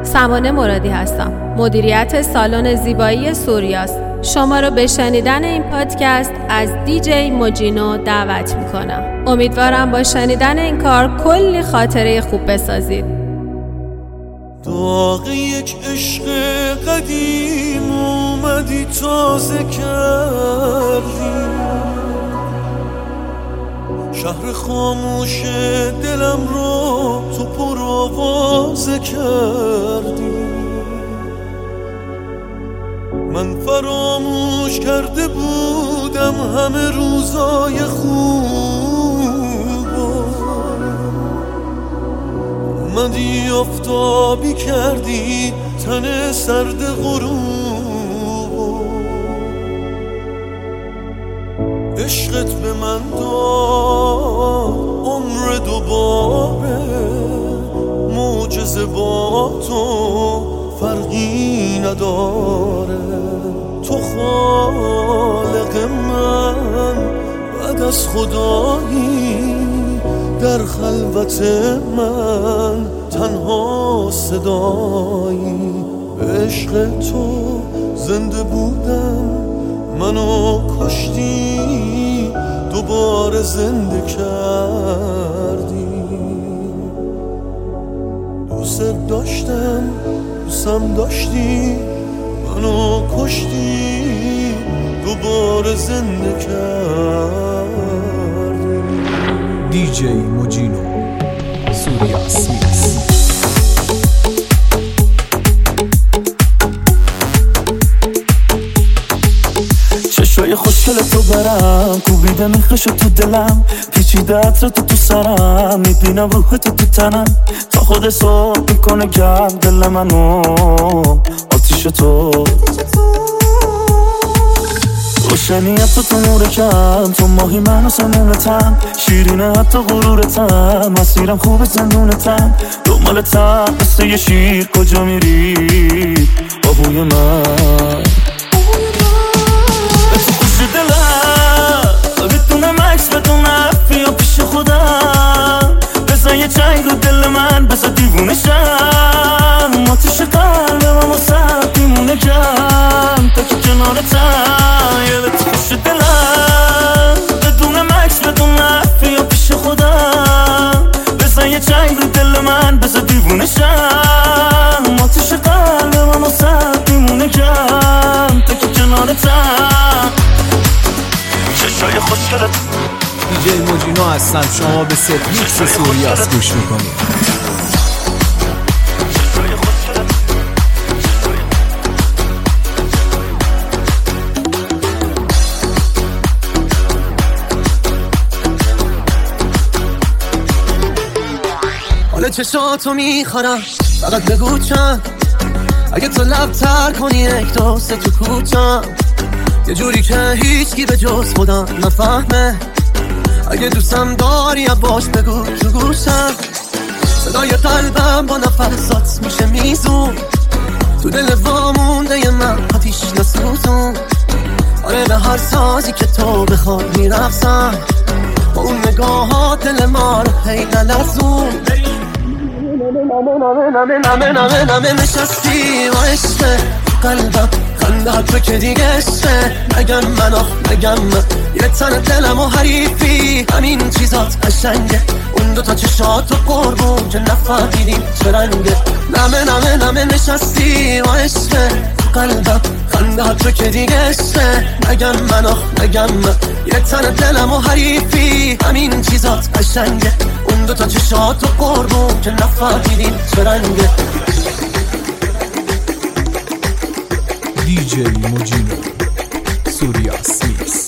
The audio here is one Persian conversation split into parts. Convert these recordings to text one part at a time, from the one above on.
سمانه مرادی هستم. مدیریت سالن زیبایی سوریاس شما رو به شنیدن این پادکست از دیجی موجینو دعوت میکنم. امیدوارم با شنیدن این کار کلی خاطره خوب بسازید. داغ یک عشق قدیم اومدی تازه کردی، شهر خاموش دلم رو تو پر آوازه کردی. من فراموش کرده بودم همه روزای خوب، اومدی آفتابی کردی تن سرد غروب. عشقت به من داد عمر دوباره، معجزه با تو فرقی نداره. تو خالق من بعد از خدایی، در خلوت من تنها صدایی. عشق تو زنده بودم، منو کشتی دوباره زنده کردی. دوست داشتم دوستم داشتی، منو کشتی دوباره زنده کردی. دیجی موجینو سوریاس میکس. چشای خوشگل تو برم کوبیده میخشو تو دلم، پیچیده عطر تو سرم، میبینم روح تو تنم. تا خود صبح میکنه گرم دل منو آتیش تو. روشنیت تو نور کم، تو ماهی من و سمومتم، شیرینه حتی غرورتم، مسیرم خوب زندونتم. دنبالتم مثل یه شیر کجا میری آهوی من. بدونم عکس بدونم بیا پیش خودم، بزن یه چنگ رو دل من، بزن دیوونه شم. آتیش قلبم واسه دیمونه کم، تا که کنارتم یادت خوش دلم. بدونم عکس بدونم بیا پیش خودم، بزن یه چنگ رو دل من، بزن دیوونه شم. آتیش قلبم واسه دیمونه کم، تا که کنارتم. چشای خوشگلت دیجی موجینو هستم، شما به ست میکس سوریاس گوش میکنید. حالا چشاتو میخورم، فقط بگو چند. اگه تو لب تر کنی یک دو سه تو کوچم، یه جوری که هیچکی به جز خودم نفهمه. اگه دوستم داری باش بگو تو گوشم، صدای قلبم با نفسات میشه میزون، تو دل وامونده من آتیش نسوزون. آره به هر سازی که تو بخواد میرقصم، با اون نگاهات دل ما رو هی نلرزون. نمه نشستی و عشقه قلبم، خنده تو که دیگه عشقه. نگم من نگم من، یه تن دلم و حریفی، همین چیزات قشنگه. اون دوتا چشات و قربون که نفهمیدیم چه رنگه. نمه نشستی و عشقه قلبم، خنده تو که دیگه عشقه. نگم من یه تن دلم و حریفی، همین چیزات قشنگه. اون دوتا چشات و قربون که نفهمیدیم چه رنگه. دیجی موجینو سوریاس میکس.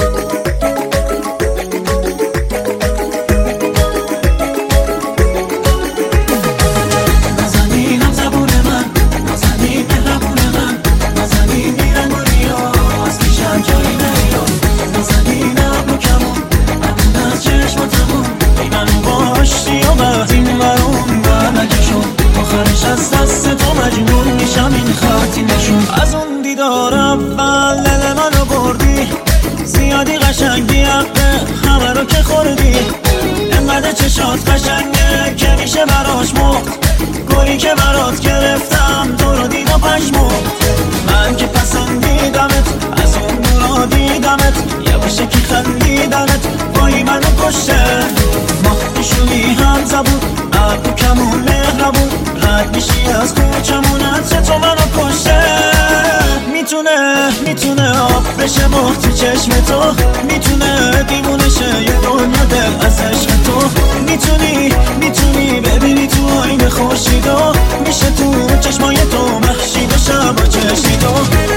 نزنینم زبون من، نزنین مهربون من، نزنین میرن و ریاض پیشم جایی نیاد. نزنین ابرو کمون، ابرون از چشماتمون، ای منو باشتی و بعد این ورون برنگشون. آخرش از دست تو مجنون میشم، این خطی نشون. از اون دیدار اول دل منو بردی، زیادی قشنگی حقه همه رو که خوردی. انقدر چشات قشنگه که میشه براش مرد. طوری که برات گرفتم تو رو دیدم پشمون. من که پسندیدمت از اون دورا دیدمت، یواشکی خندیدنت وای منو کشته. ما میشونی هم زبون ابرو کمون مهربون، رد میشی از کوچمونت تو منو کشته. میتونه آب بشه مخ تو چشم تو، میتونه دیوونه شه یه دنیا دل از عشق تو. میتونی ببینی تو آینه خورشیدو، میشه تو چشمای تو محشید و شب و چشیدو.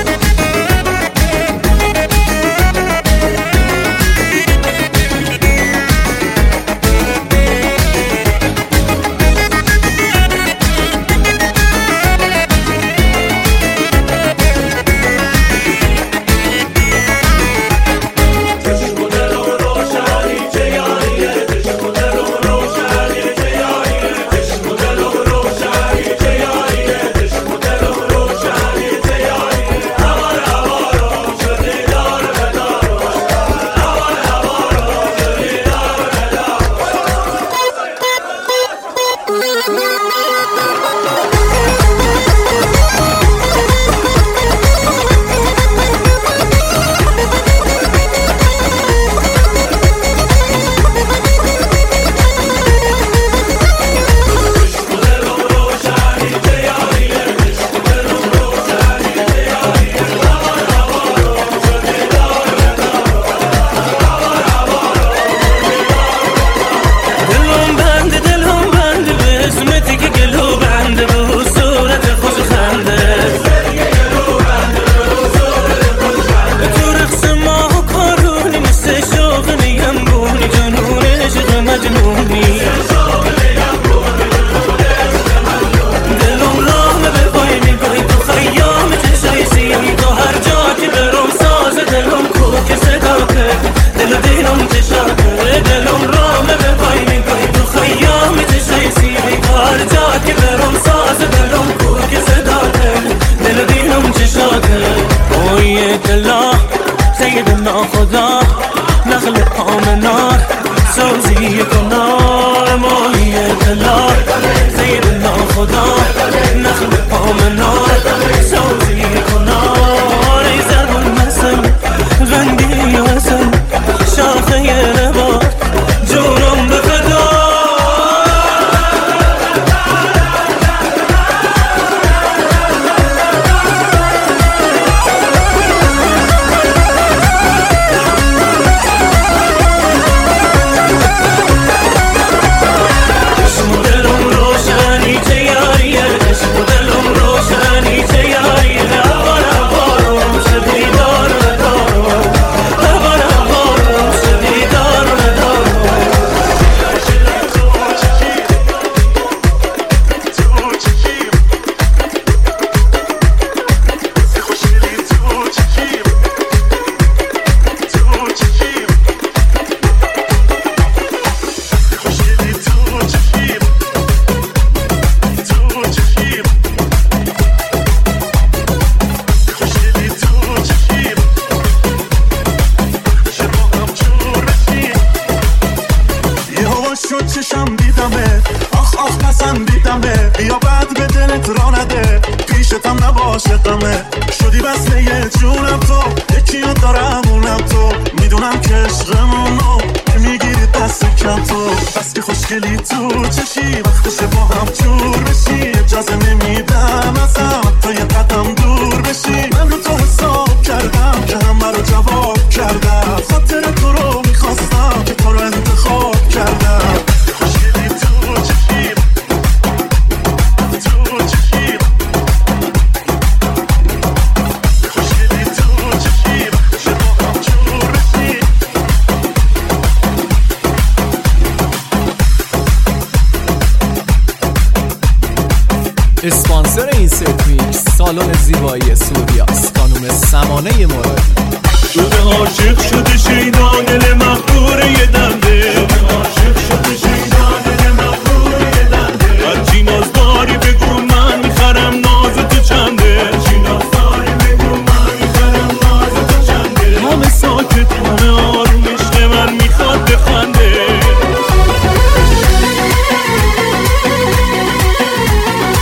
اسپانسر این ست میکس سالن زیبایی سوریاست، خانم سمانه مرادی. شده عاشق شده شیدا دل مغرور یه دنده، عاشق شده شیدا دل مغرور یه دنده. هرچی ناز داری بگو من میخرم ناز تو چنده، هرچی ناز داری بگو من میخرم ناز تو چنده. همه ساکت همه آروم عشق من میخواد بخنده.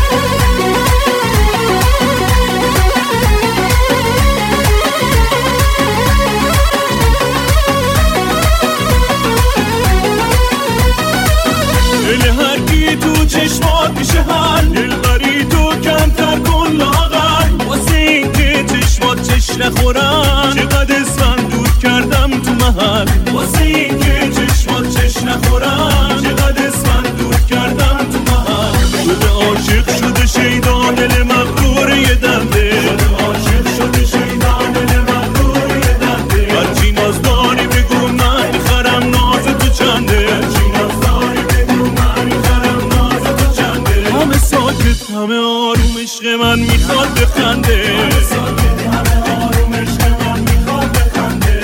نخورن. چقدر اسفند دور کردم تو محل واسه این که چشمات چش نخورن. چقدر اسفند دور کردم تو محل. شده عاشق شده شیدا دل مغرور یه دنده. شده عاشق شده شیدا دل مغرور یه دنده. هرچی ناز داری بگو من میخرم ناز تو چنده. هرچی ناز داری بگو من میخرم ناز تو چنده. همه ساکت همه آروم عشق من میخواد بخنده. همه ساکت همه آروم عشق من میخواد بخنده.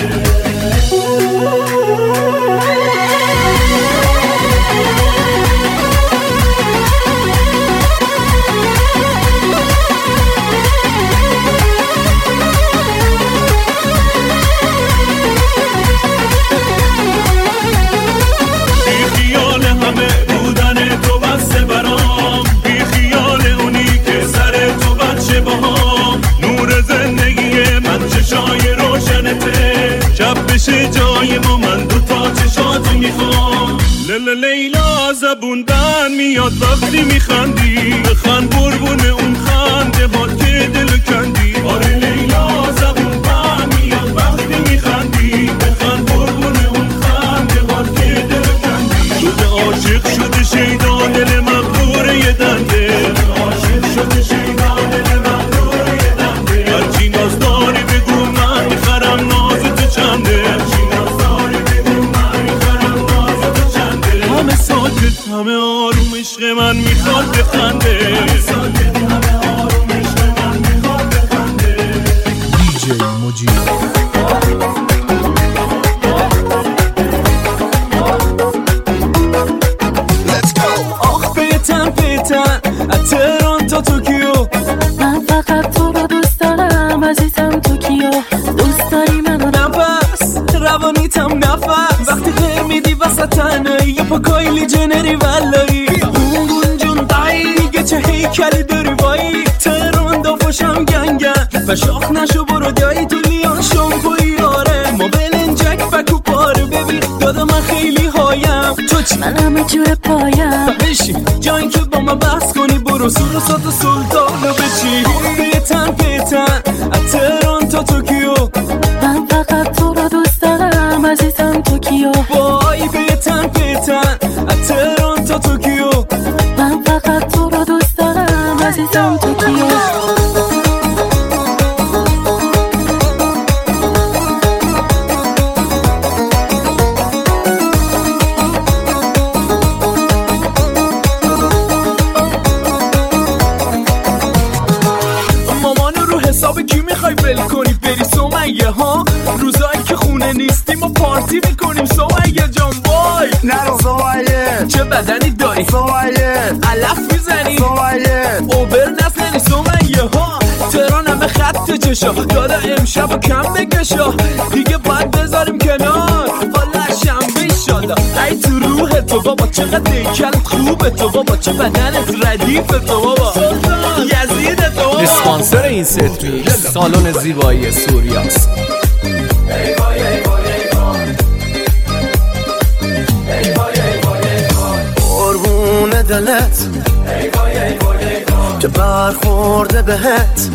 بشه جای ما من دوتا چشاتو میخوام. لیلا زبون بند میاد وقتی میخندی. بخند بربون اون خنده هات که دل کندی. آره لیلا زبون بند میاد وقتی میخندی. بخند بربون اون خنده هات که دل کندی. شده عاشق شده شیدا دل مغرور یه دنده. شده عاشق شده شیدا دل مغرور یه دنده. هرچی ناز داری بگو من میخرم ناز تو چنده. همه ساکت همه آروم عشق من میخواد بخنده. همه ساکت همه آروم عشق من میخواد بخنده. دیجی موجینو. آخ بیتن بیتن از تهران تا توکیو. من فقط تو رو دوست دارم عزیزم توکیو. دوست داری منو نفس روانیتم نفس. وقتی غیر میدی وسط تنهایی یه پا کایلی جنری ولایی. اون جون دایی دیگه چه هیکلی داری وایی. تهران دافاشم گنگن و شاخ نشو برو دایی تو لیان شامپوی. آره ما بلنجک فکو پاره ببین دادا من خیلی هایم. تو چی؟ من همه جور پایم. بشین جایی که با من بحث کنی برو سور و سات و سلطانو بچی. بیتن بیتن از تهران تا توکیو. من فقط تو رو دوست دارم عزیزم توکیو. وای بیتن بیتن از تهران تا توکیو. من فقط تو رو دوست دارم عزیزم توکیو. مامانو رو حساب کی میخوای ول کنی بری سمیه ها. روزایی که خونه نیستیم و پارتی میکنیم سمیه جان. وای نرو سمیه چه بدنی داری سمیه. علف میزنی سمیه اوبر نزنی سمیه ها. تهران همه خط چشا دادا امشب و کم بکشا. دیگه باید بذاریم کنار والا شنبه ایشالا. ای تو روح تو بابا چقدر دیکلت خوبه تو بابا. چه بدنت ردیف تو بابا. یزید تو بابا. اسپانسر این ست میکس سالن زیبایی سوریاست. قربون دلت که برخورده بهت.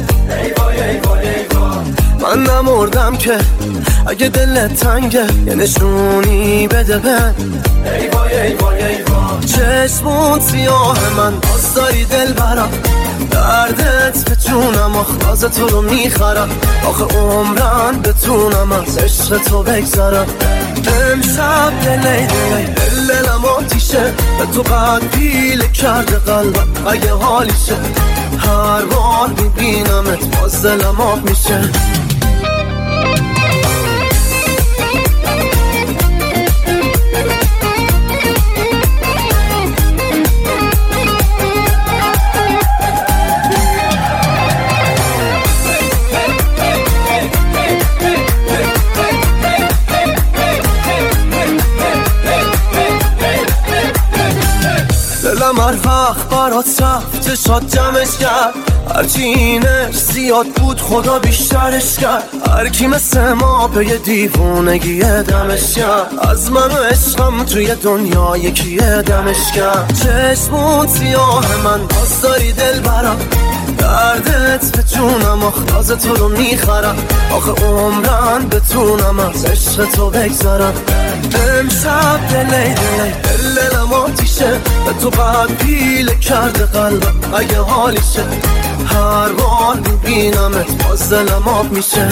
من نمردم که اگه دلت تنگه یه نشونی بده بهم. چشمون سیاه من باز داری دل برم. دردت به جونم آخراز تو رو میخرم. آخه عمرم بتونم از عشق تو بگذرم. امشب دلم آتیشه به تو قد پیله کرده قلبم. اگه حالیشه هر بار میبینمت باز دلم آب میشه. دلم هر وقت برات رفته شاد جمعش کرد، هرچی اینش زیاد بود خدا بیشترش کرد. هر کی مثل ما به یه دیوونگی دمش کرد، از من و عشقم توی دنیا یکی دمش کرد. چشمون سیاه من باز داری دل برم، دردت به جونم آخ تو رو میخرم. آخه عمرن بتونم از عشق تو بگذارم. امشب دلم آتیشه، به تو بعد پیله کرده قلبم اگه حالیشه. هر بار میبینمت باز دلم آب میشه.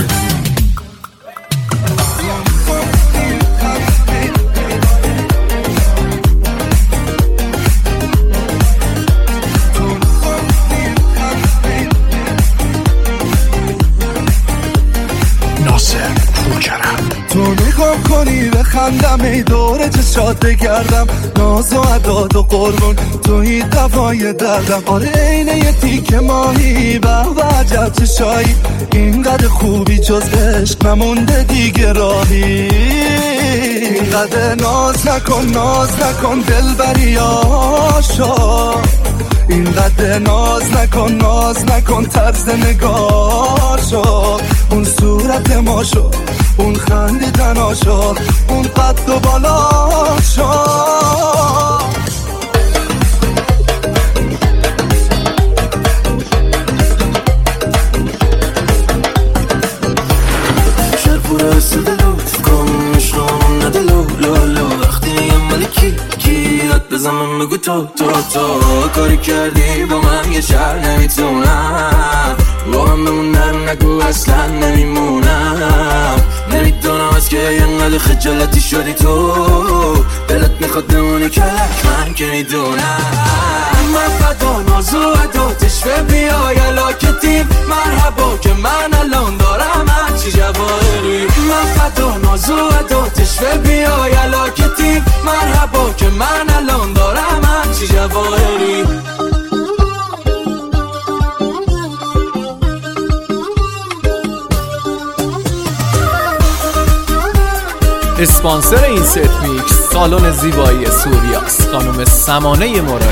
تو نگاه کنی بخندم ای دوره چشات بگردم، ناز و عداد و قربون توی دوای دردم. آره اینه یه تیکه ماهی به عجب چشایی، اینقدر خوبی جز عشق نمونده دیگه راهی. اینقدر ناز نکن دلبری آشا، اینقدر ناز نکن طرز نگاشو. اون صورت ما شو، اون خندیدن شو، اون قد و بالا شو. شرپوره سدلو کن مشنامون ندلو لولو. وقتی یه ملکی کیات بزنم بگو تو کاری کردی با من یه شهر نمیتونم با هم بمونم، نگو اصلا نمیمونم. نمیدونم از که اینقدر خجالتی شدی تو، دلت میخواد بمونی کلک من که میدونم. من فدا نازو عداتش به بیای علاکتی مرحبا که من الان دارم هرچی جواهری. من فدا نازو عداتش به بیای علاکتی مرحبا که من الان دارم هرچی جواهری. اسپانسر این ست میکس سالن زیبایی سوریاست، خانم سمانه مرادی.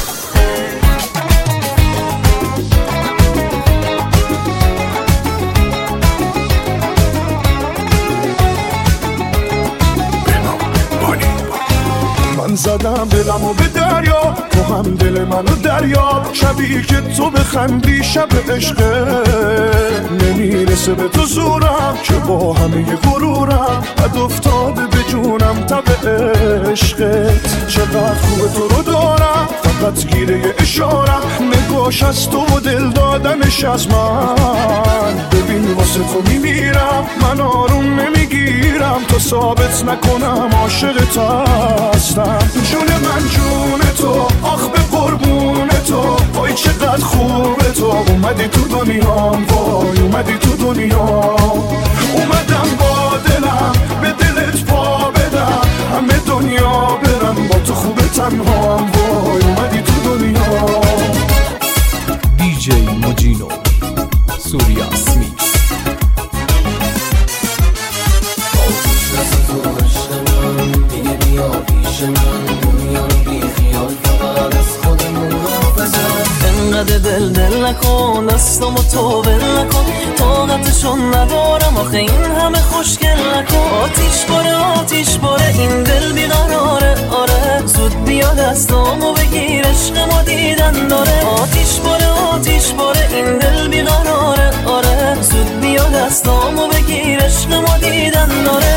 من زدم دلمو به دریا، تو هم دل منو دریا. شبی که تو بخندی شب عشقه، نمیرسه به تو زورم که با همه غرورم بد افتاده به جونم تب عشقت. چقدر خوبه تو رو دارم، فقط گیره اشارم. نگاش از تو و دل دادنش از من. ببین واسه تو میمیرم، من آروم نمیگیرم تا ثابت نکنم عاشقت هستم. جون من جون تو، آخ به قربون تو. وای چقدر خوبه تو، اومدی تو دنیام. وای اومدی تو دنیام. اومدم با دلم به دلت پا بدم، همه دنیا برم با تو خوبه تنهام. وای اومدی تو دنیام. دیجی موجینو سوریاس میکس. انقدر دل نکن، دستامو تو بل نکن، طاقتشون ندارم آخه این همه خوشگل نکن. آتیش باره این دل بیقراره. آره زود بیا دستامو بگیر، عشق ما دیدن داره. آتیش باره این دل بیقراره. آره زود بیا دستامو بگیر، عشق ما دیدن داره.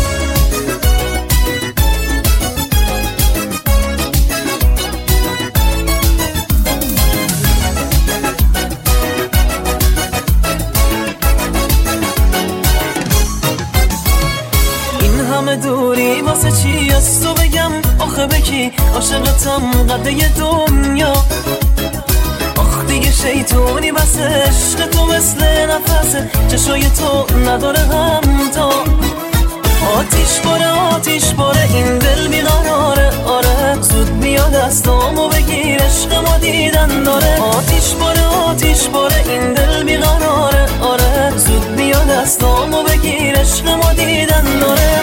دوری واسه چی از تو بگم آخه بکی عاشقتم قده دنیا. آخ دیگه شیطونی بس عشق تو مثل نفسه، چشای تو نداره همتا. آتیش باره این دل بیقراره. آره زود بیا دستامو بگیر، عشق ما دیدن داره. آتیش باره این دل بیقراره. آره زود بیا دستامو بگیر، عشق ما دیدن داره.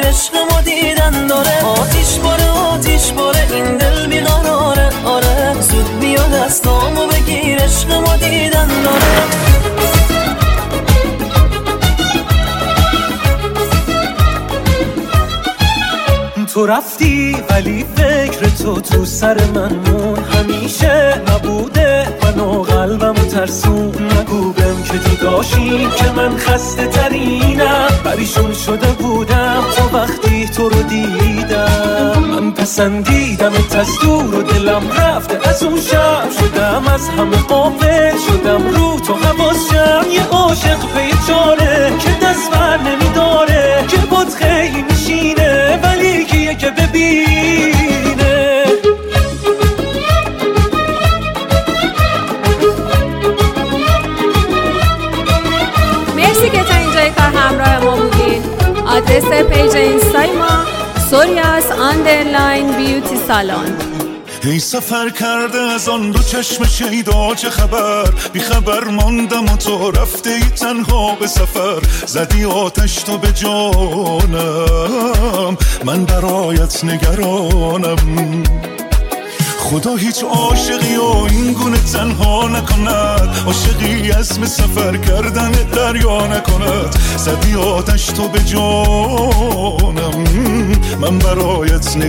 عشق ما دیدن داره. آتیش باره این دل بیقراره. آره زود بیا دستامو بگیر عشق ما دیدن داره. تو رفتی ولی فکر تو سر من مون، همیشه نبوده منو قلبمو ترسون. نگو بهم که جداشی که من خسته ترینم، پریشون شده بودم تا وقتی تو رو دیدم. من پسندیدمت از دور و دلم رفته از اون شب، شدم از همه غافل شدم رو تو حواسم. یه عاشق پی چاره که دست بر نمیداره، که بود خیلی میشینه ولی کیه که ببینه. مرسی که تا اینجای کار همراه ما بودین. آدرس پیج اینستای ما سوریاس آندرلاین بیوتی سالن. ای سفر کرده از آن دو چشم شیدا چه خبر، بی خبر ماندم و تو رفته ای تنها به سفر. زدی آتش تو به جانم، من برایت نگرانم. خدا هیچ عاشقی و این گونه تنها نکند، عاشقی عزم سفر کردن دریا نکند. زدی آتش تو به جانم، من برایت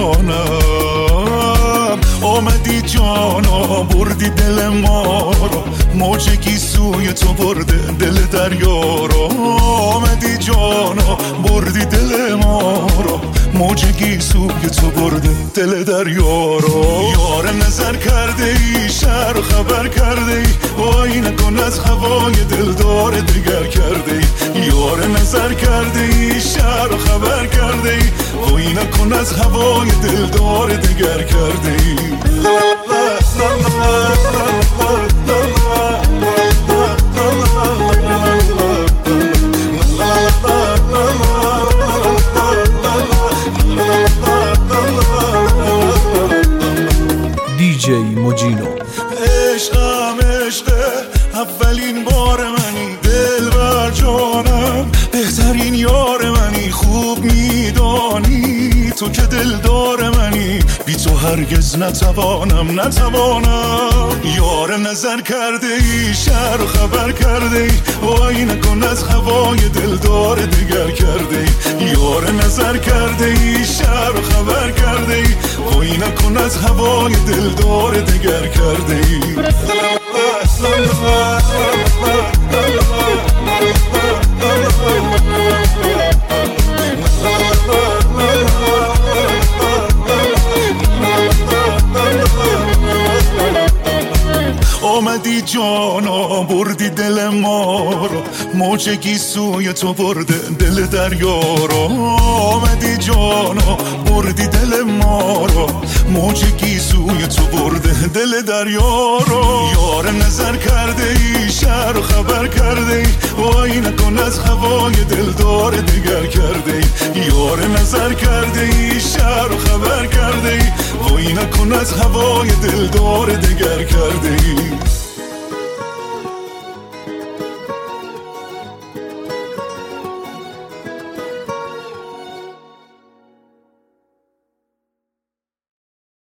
نگرانم. آمدی جانا بردی دل ما رو، موجگی سوی تو برده دل دریا رو. آمدی جانا بردی دل ما رو، موجگی سوی تو برده دل دریا رو. یار نظر کرده ای شهر و خبر کرده ای، وای نکن از هوای دلدار دیگر کرده ای. یار نظر کرده ای شهر و خبر کرده ای، وای نکن از هوای دلدار دیگر کرده ای. دیجی موجینو. عشقم عشقه اولین بار منی، دل بر جانم بهترین یار منی. خوب میدانی تو که دلدار منی، بی تو هرگز نتوانم. یار نظر کرده ای شهر و خبر کرده ای، وای نکن از هوای دلدار دیگر کرده ای. یار نظر کرده ای شهر و خبر کرده ای، وای نکن از هوای دلدار دیگر کرده ای. آمدی جانا بردی دل ما رو، موجگی سوی تو برده دل دریا رو. آمدی جانا بردی دل ما رو، موجگی سوی تو برده دل دریا رو. یار نظر کرده ای شهر و خبر کرده ای، وای نکن از هوای دلدار دیگر کرده ای. یار نظر کرده ای شهر و خبر کرده ای، وای نکن از هوای دلدار دیگر کرده ای.